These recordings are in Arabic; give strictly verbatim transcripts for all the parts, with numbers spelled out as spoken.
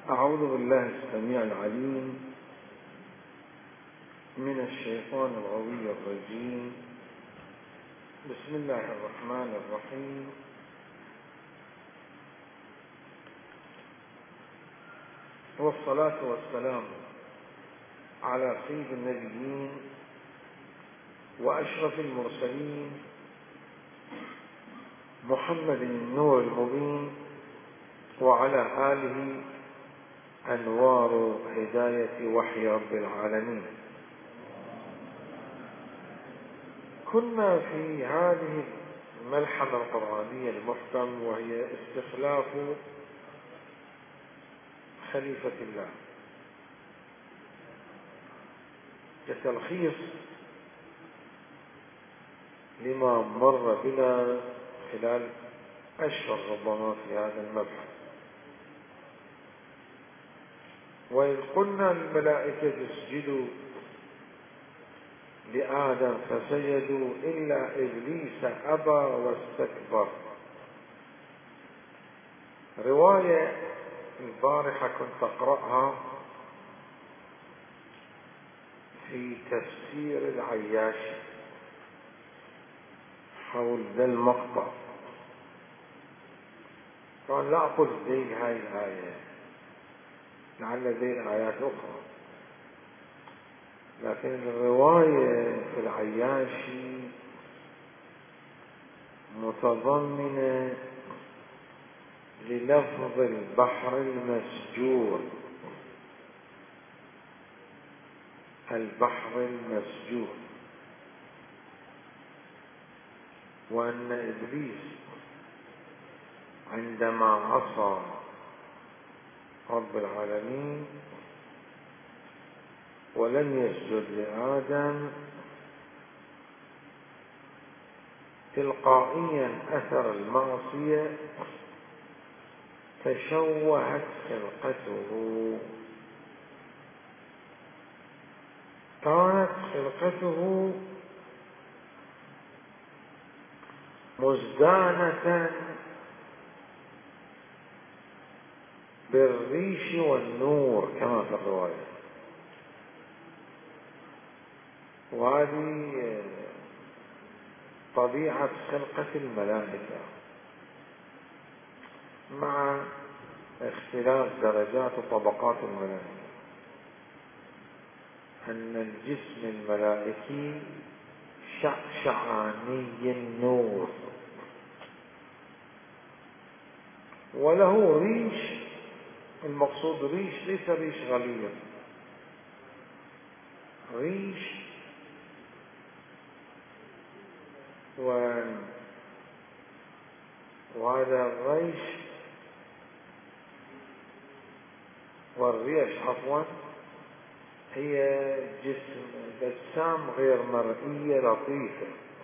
أعوذ بالله السميع العليم من الشيطان الغوي الرجيم. بسم الله الرحمن الرحيم. والصلاة والسلام على سيد النبيين وأشرف المرسلين محمد النور المبين وعلى آله أنوار هداية وحي رب العالمين. كنا في هذه الملحمة القرآنية المحكم، وهي استخلاف خليفة الله، كتلخيص لما مر بنا خلال أشهر ربما في هذا المبحث. وإذ قلنا الملائكة اسجدوا لآدم فسجدوا إلا إبليس أبى واستكبر. رواية البارحة كنت أقرأها في تفسير العياشي حول ذا المقطع. طبعا لا أقول ذي هاي الآية، لعل ذي الآيات أخرى، لكن الرواية في العياشي متضمنة للفظ البحر المسجور. البحر المسجور، وأن إبليس عندما عصى رب العالمين ولم يسجد لآدم تلقائيا أثر المعصية تشوهت خلقته. كانت خلقته مزدانة بالريش والنور كما في الرواية، وهذه طبيعة خلقة الملائكة مع اختلاف درجات وطبقات الملائكة. أن الجسم الملائكي شعشعاني النور، وله ريش. المقصود ريش ليس ريش غليظ، ريش و... وهذا الريش والريش عفوا هي جسم بسام غير مرئية لطيفة،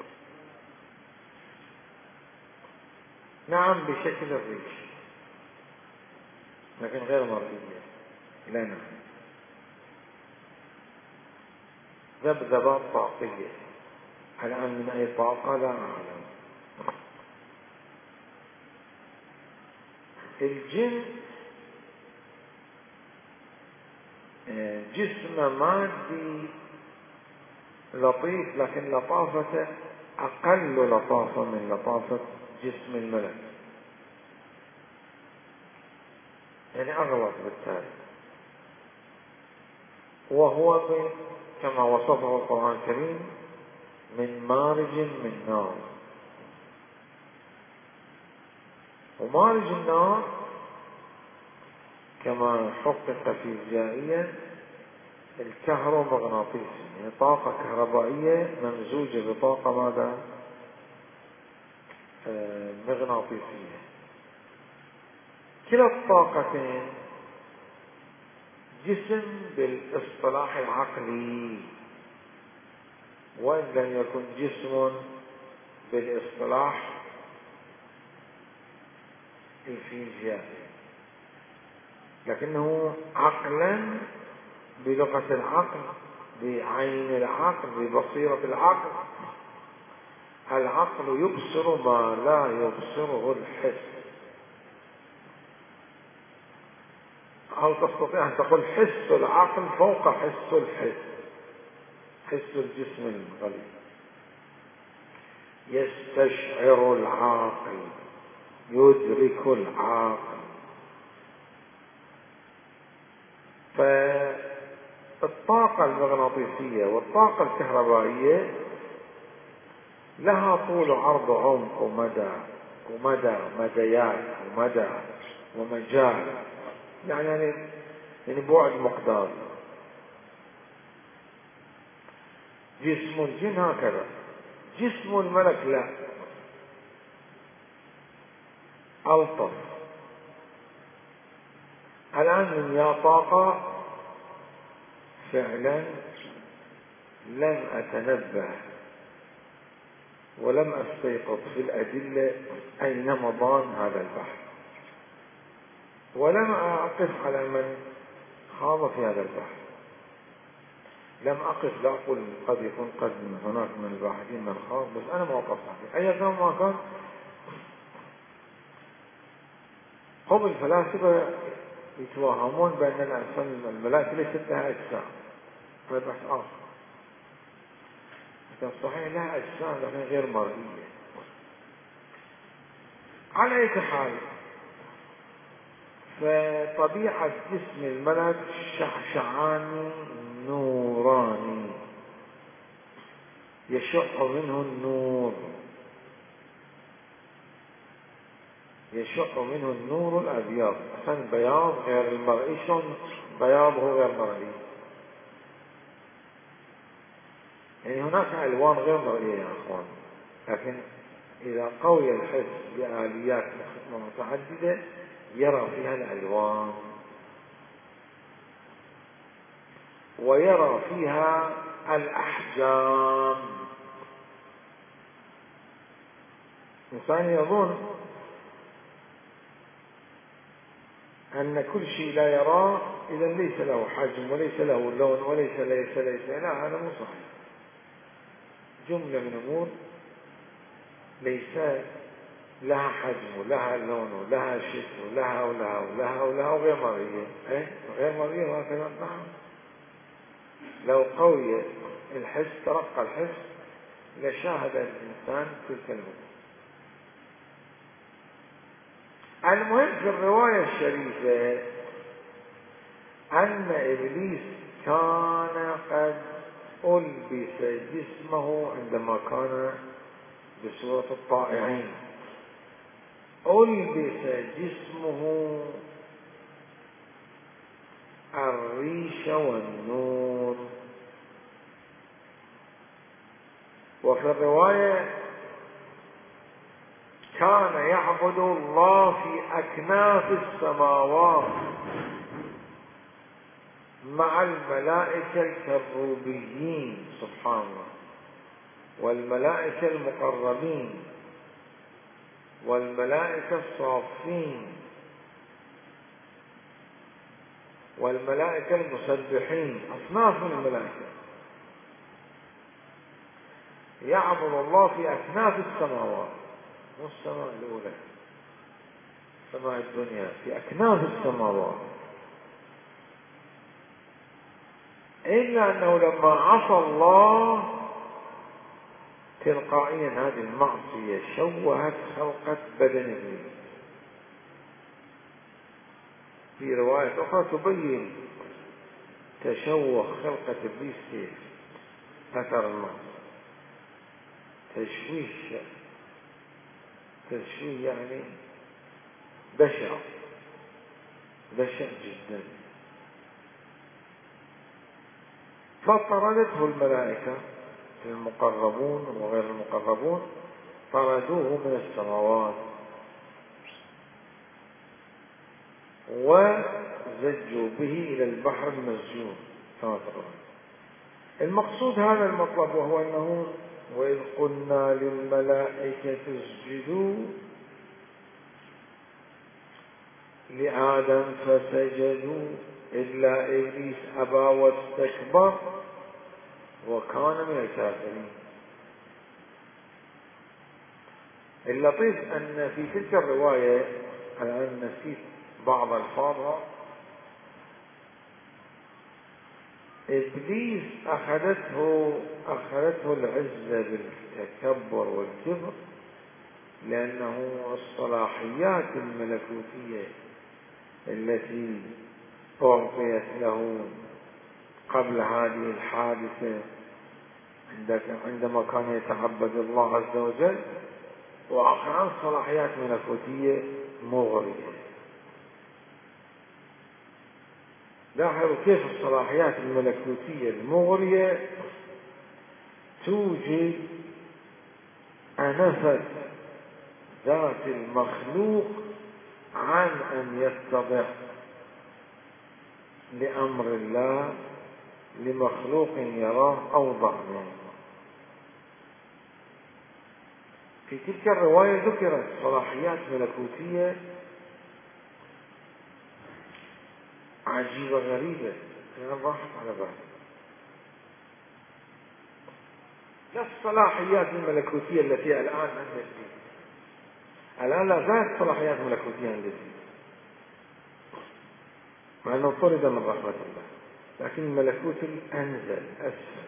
نعم بشكل الريش لكن غير مرئية لنا، ذبذبات طاقية. الآن من أي طاقة لا أعلم. الجن جسم مادي لطيف، لكن لطافته أقل لطافة من لطافة جسم الملك، يعني أغلط بالتالي. وهو من كما وصفه القرآن الكريم من مارج من نار. ومارج النار كما حقق فيزيائيا الكهرومغناطيسي، يعني طاقة كهربائية ممزوجة بطاقة ماذا؟ آه مغناطيسية. كلا الطاقتين جسم بالاصطلاح العقلي، وإن لم يكن جسم بالاصطلاح الفيزيائي، لكنه عقلا بلغة العقل، بعين العقل، ببصيرة العقل. العقل يبصر ما لا يبصره الحس. أو تستطيع أن تقول حس العقل فوق حس الحس، حس الجسم الغليظ. يستشعر العاقل، يدرك العاقل. فالطاقة المغناطيسية والطاقة الكهربائية لها طول وعرض وعمق ومدى ومدى مديات ومدى ومجال، يعني يعني بعد مقدار. جسم الجن هكذا، جسم الملك لا، ألطف. الآن من يا طاقة فعلا لم أتنبه ولم أستيقظ في الأدلة أين مضان هذا البحث، ولم أقف على من خاض في هذا البحث. لم أقف لا أقول قد يكون قد من هناك من الباحثين من خاض، بس أنا ما وقفت عليه. أي كان ما كان، هم الفلاسفة يتوهمون بأن الإنسان الملائكة ليست لها أجسام، هذا بحث آخر. لكن صحيح لها أجسام لكن غير مرئية. على أي حال، فطبيعة جسم الملك شعشعاني نوراني، يشع منه النور، يشع منه النور الأبيض. عشان بياض غير المرئي، شلون بياضه غير مرئي؟ يعني هناك ألوان غير مرئية يا أخوان، لكن إذا قوي الحس بآليات متعددة يرى فيها الألوان ويرى فيها الأحجام. الإنسان يظن أن كل شيء لا يراه إذا ليس له حجم وليس له لون وليس ليس ليس لا، هذا مو صحيح. جملة من أمور ليس لها حجم ولها لون ولها شكل ولها ولها ولها ولها وغير مرئية. إيه غير مرئية وهكذا. نعم، لو قوي الحس ترقى الحس لشاهد الإنسان تلك الأمور. المهم في الرواية الشريفة أن إبليس كان قد ألبس جسمه عندما كان بصورة الطائعين، ألبس جسمه الريش والنور. وفي الرواية كان يعبد الله في أكناف السماوات مع الملائكة الكروبيين سبحان الله، والملائكة المقربين، والملائكة الصافين، والملائكة المسبحين، أصناف من الملائكة. يعبد الله في أكناف السماوات، مو السماء الأولى، سماء الدنيا، في أكناف السماوات. إلا أنه لما عصى الله تلقائيا هذه المعصية شوهت خلقة بدن إبليس. في رواية أخرى تبين تشوه خلقة إبليس كيف أثر المعصية، تشويش، تشويه يعني بشع بشع جدا. فطردته الملائكة المقربون وغير المقربون، طردوه من السماوات وزجوا به إلى البحر المسجون كما ترون. المقصود هذا المطلب، وهو أنه وإذ قلنا للملائكة اسجدوا لآدم فسجدوا إلا إبليس أبى واستكبر وكان من الكافرين. اللطيف أن في تلك الرواية، الآن نسيت بعض ألفاظها، إبليس أخذته أخذته العزة بالتكبر والكبر، لأنه الصلاحيات الملكوتية التي أعطيت له قبل هذه الحادثة عندما كان يتعبد الله عز وجل، وأخذ صلاحيات ملكوتية مغرية. لاحظوا كيف الصلاحيات الملكوتية المغرية توجد أنفة ذات المخلوق عن أن يتضع لأمر الله لمخلوق يراه أوضح منه. في تلك الرواية ذكرت صلاحيات ملكوتية عجيبة غريبة كان راحت على بالي. لا الصلاحيات الملكوتية التي الآن عند الدين، الآن لا زالت صلاحيات ملكوتية عند الدين مع أنه طرد من رحمة الله، لكن الملكوت الأنزل أسفل.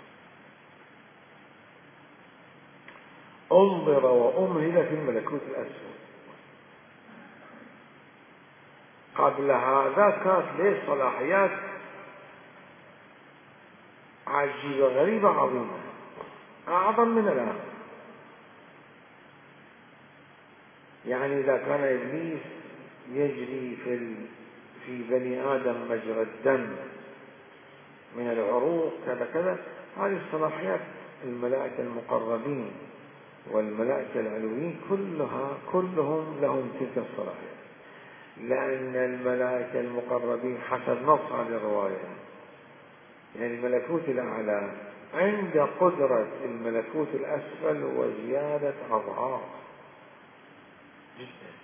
انظر وأمهل في الملكوت الأسفل. قبل هذا كانت ليه صلاحيات عجيبة غريبة عظيمة أعظم من الآن. يعني إذا كان إبليس يجري في ال... في بني آدم مجرى الدم من العروق كذا كذا، هذه الصلاحيات الملائكة المقربين والملائكة العلويين كلها كلهم لهم تلك الصلاحيات، لأن الملائكة المقربين حسب نص هذه الرواية يعني الملكوت الأعلى عند قدرة الملكوت الأسفل وزيادة أضعاف جدا.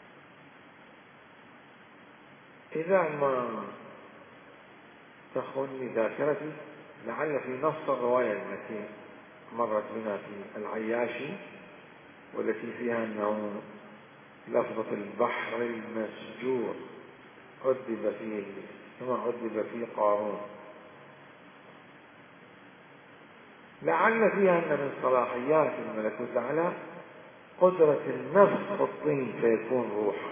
إذا ما تخوني ذاكرتي لعل في نص الرواية التي مرت بنا في العياشي والتي فيها أنه لفظة البحر المسجور عذب فيه كما عذب فيه قارون، لعل فيها أن من صلاحيات الملكوت الأعلى قدرة النفس في الطين فيكون روحا،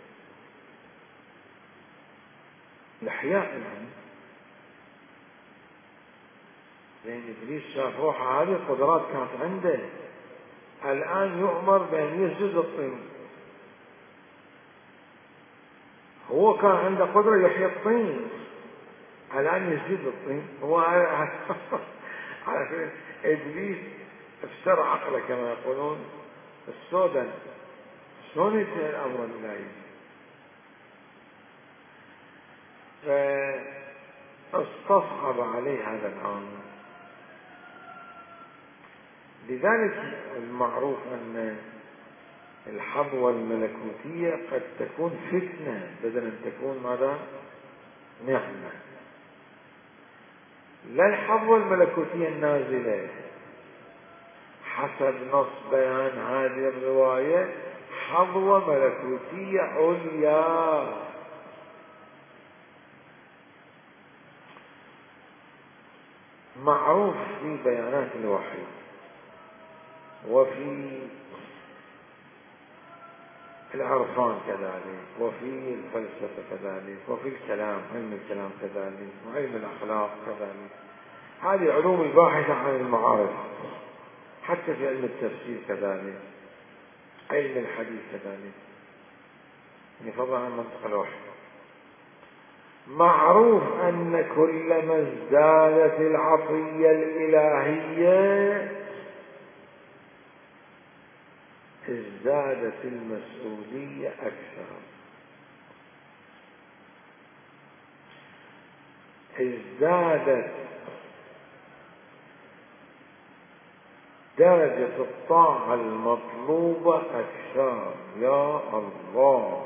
الإحياء يعني. لأن إبليس شاف روحه هذه القدرات كانت عنده، الآن يؤمر بأن يسجد الطين. هو كان عنده قدرة يحيي الطين، الآن يسجد الطين. هو على إبليس افسر عقله كما يقولون السودان، شلون يصير الأمر الإلهي؟ فاستصعب عليه هذا الأمر. لذلك المعروف أن الحظوة الملكوتية قد تكون فتنة بدل أن تكون ماذا؟ نعمة. لا الحظوة الملكوتية النازلة حسب نص بيان هذه الرواية حظوة ملكوتية عليا، معروف في بيانات الوحي وفي العرفان كذلك وفي الفلسفة كذلك وفي الكلام علم الكلام كذلك وعلم الأخلاق كذلك، هذه علوم الباحثة عن المعارف، حتى في علم التفسير كذلك، علم الحديث كذلك، يعني فضلا عن منطق الوحي. معروف أن كلما ازدادت العطية الإلهية ازدادت المسؤولية أكثر، ازدادت درجة الطاعة المطلوبة أكثر. يا الله،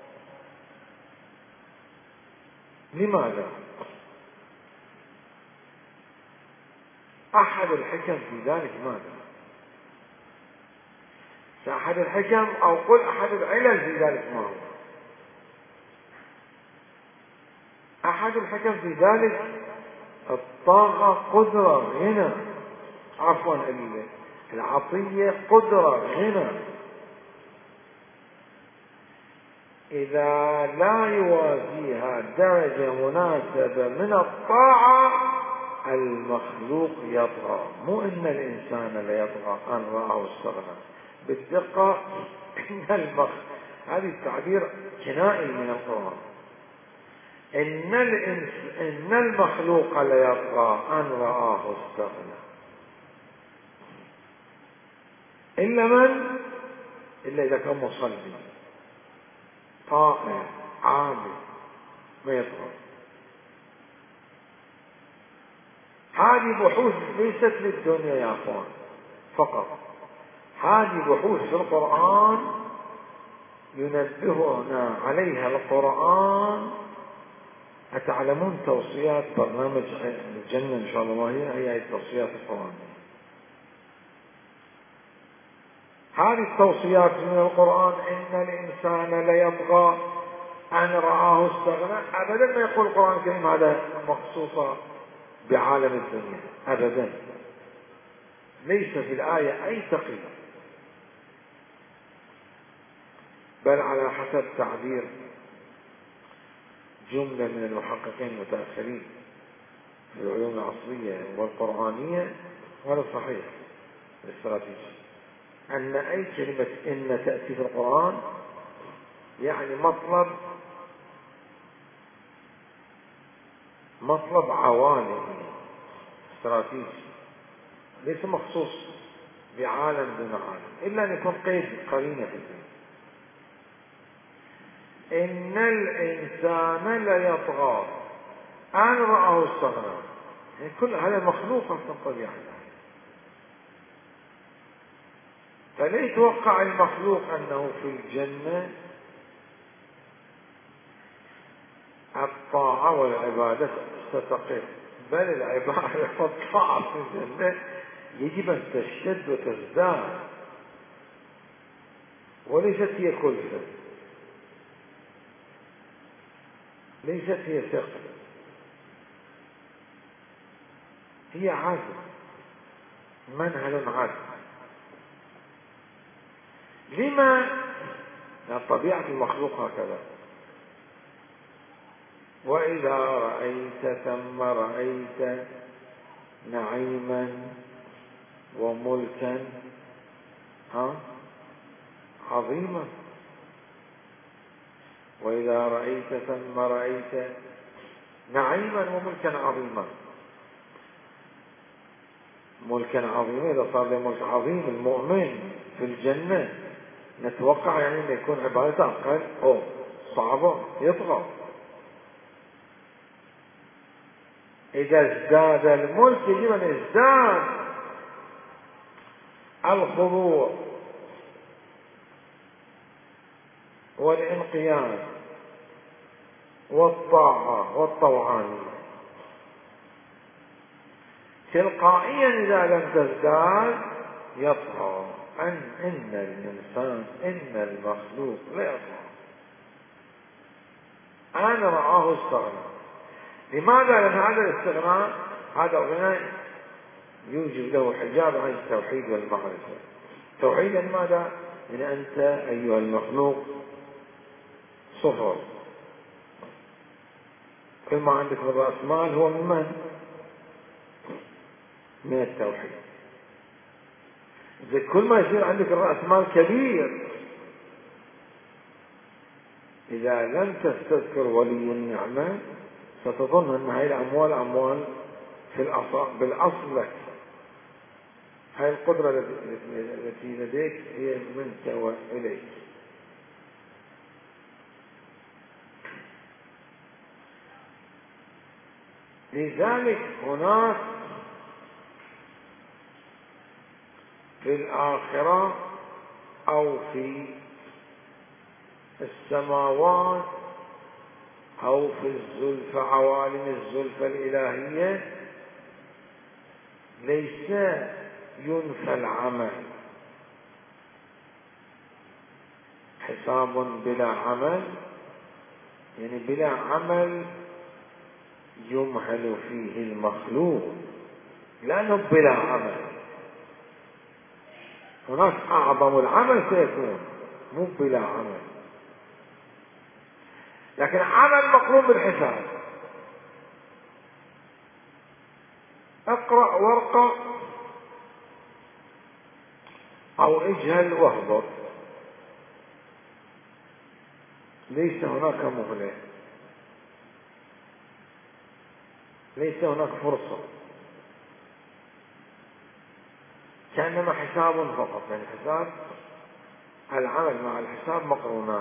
لماذا؟ أحد الحكم في ذلك ماذا؟ أحد الحكم أو قل أحد العلل في ذلك ما هو؟ أحد الحكم في ذلك الطاعة قدرة غنى، عفوا العطية قدرة غنى. إذا لا يوازيها درجة مناسبة من الطاعة المخلوق يطغى. مو إن الإنسان لا يطغى أن رآه استغنى، بالدقة إن المخ هذه التعبير كنائي من القرآن. إن الإنس إن المخلوق لا يطغى أن رآه استغنى، إلا من؟ إلا إذا كان مصلي طائع عابد ما يطغى. هذه بحوث ليست للدنيا يا أخوان فقط، هذه بحوث في القرآن ينبهنا عليها القرآن. أتعلمون توصيات برنامج الجنة إن شاء الله ما هي هي التوصيات القرآنية. هذه التوصيات من القرآن إن الإنسان ليطغى أن رآه استغنى، أبدا ما يقول القرآن الكريم هذا مخصوصا بعالم الدنيا، أبدا ليس في الآية أي تقييد، بل على حسب تعبير جملة من المحققين المتأخرين في العلوم العصرية والقرآنية، وهذا صحيح الاستراتيجي، أن أي كلمة إن تأتي في القرآن يعني مطلب مطلب عوالمي استراتيجي، ليس مخصوص بعالم دون عالم، إلا أن يكون قيد قرينة في الدين. إن الإنسان ليطغى أن رآه استغنى، يعني كل هذا مخلوق في الطبيعة، فلا يتوقع المخلوق أنه في الجنة الطاعة والعبادة ستقر، بل العبادة والطاعة في الجنة يجب أن تشتد وتزداد، وليست هي كلفة، ليست هي ثقل، هي عزم، منهل عزم. لما؟ لأن طبيعة المخلوق هكذا. وإذا رأيت ثم رأيت نعيما وملكا ها عظيما، وإذا رأيت ثم رأيت نعيما وملكا عظيما. ملكا عظيما، إذا صار له ملك عظيم المؤمن في الجنة نتوقع يعني أن يكون عبادته أقل أو صعبة يطغى. إذا ازداد الملك يجب أن يزداد الخضوع والانقياد والطاعة والطوعانية. تلقائيا إذا لم تزداد يطغى، أن إن الإنسان إن المخلوق لا يطغى أن رآه استغنى. لماذا؟ لأن هذا الاستغناء هذا الغنى يوجب له حجاب عن التوحيد والمعرفة. توحيدا ماذا؟ إن أنت أيها المخلوق صفر، كل ما عندك من رأس مال هو من من؟ من التوحيد. إذا كل ما يصير عندك الرأس مال كبير، إذا لم تستذكر ولي النعمة ستظن أن هذه الأموال أموال في الأصل بالأصل لك. هذه القدرة التي لديك هي منك وإليك. لذلك هناك في الآخرة أو في السماوات أو في الزلفى عوالم الزلفى الإلهية ليس ينفى العمل. حساب بلا عمل يعني بلا عمل يمهل فيه المخلوق لأنه بلا عمل. هناك أعظم العمل سيكون مو بلا عمل، لكن عمل مقرون بالحساب. اقرأ ورقة أو اجهل واهبط، ليس هناك مهلة، ليس هناك فرصة، كأنما حساب فقط. يعني حساب، العمل مع الحساب مقرونان.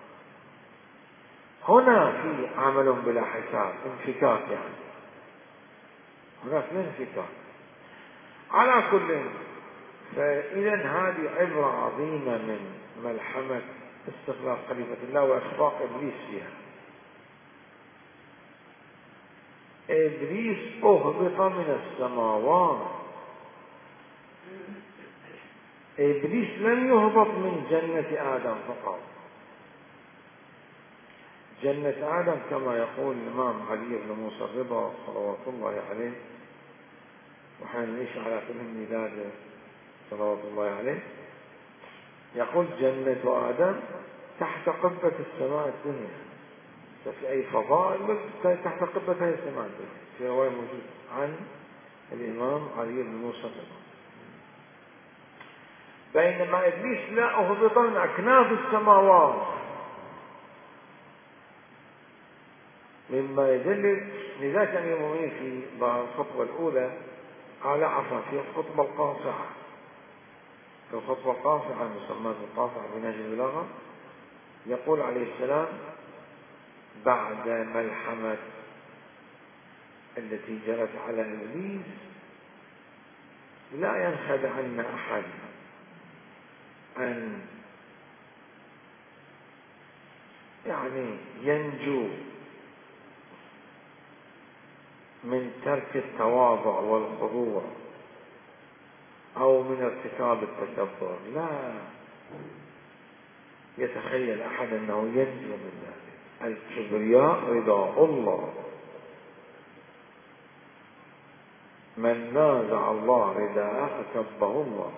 هنا في عمل بلا حساب، انفكاك، يعني هناك انفكاك. على كل، فإذا هذه عبرة عظيمة من ملحمة استخلاف خليفة الله وإخفاق إبليس فيها. إبليس أهبط من السماوات، إبليس لم يهبط من جنة آدم فقط. جنة آدم كما يقول الإمام علي بن موسى الرضا صلوات الله عليه، وحنعيش على كل ميلاده صلوات الله عليه، يقول جنة آدم تحت قبة السماء الدنيا. في أي فضائل تحت قبة هذه السماء الدنيا، في رواية موجود عن الإمام علي بن موسى الرضا. بينما إبليس لا، أهبط من أكناف السماوات، مما يدل. لذلك المؤمنين في الخطوة الأولى قال عفوا في الخطبة القاصعة، في الخطبة القاصعة المسمى القاصعة بنهج البلاغة، يقول عليه السلام بعد ملحمة التي جرت على إبليس: لا ينخدعن أحد أن يعني ينجو من ترك التواضع والخضوع أو من ارتكاب التكبر. لا يتخيل أحد أنه ينجو من ذلك. الكبرياء رضا الله، من نازع الله رداءه أكبه الله.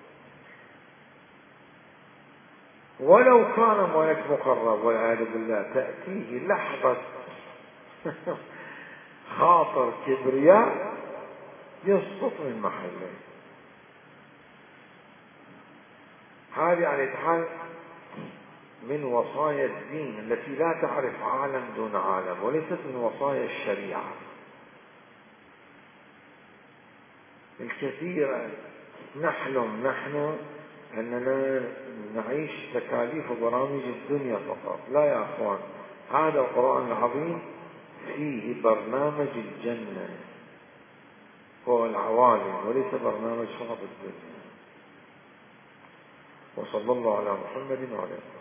ولو كان ملك مقرب والعياذ بالله تأتيه لحظة خاطر كبرياء يسقط من محله. هذه على الحال من وصايا الدين التي لا تعرف عالم دون عالم، وليست من وصايا الشريعة الكثيرة. نحلم نحن أننا نعيش تكاليف وبرامج الدنيا فقط. لا يا أخوان، هذا القرآن العظيم فيه برنامج الجنة والعوالم، وليس برنامج فقط الدنيا. وصلى الله على محمد وعلى آله.